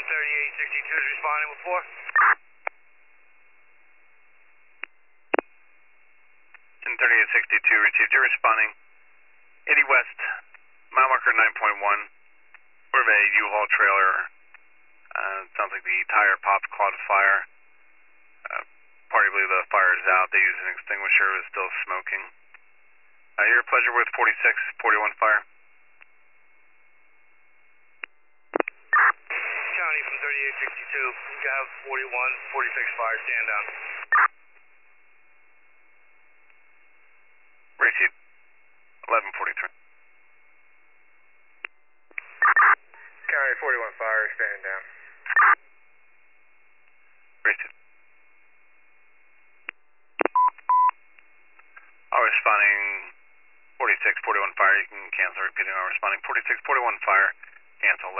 3862 is responding with 4. 3862 received. You're responding. 80 West, mile marker 9.1. We're of a U-Haul trailer. Sounds like the tire popped, caught fire. Arguably the fire is out. They used an extinguisher. It was still smoking. Your pleasure with 4641 fire. County from 3862. You have 4146 fire. Stand down. Received. 1143. County 41 fire. Stand down. Received. Responding 4641 fire. You can cancel repeating. Responding 4641 fire. Cancel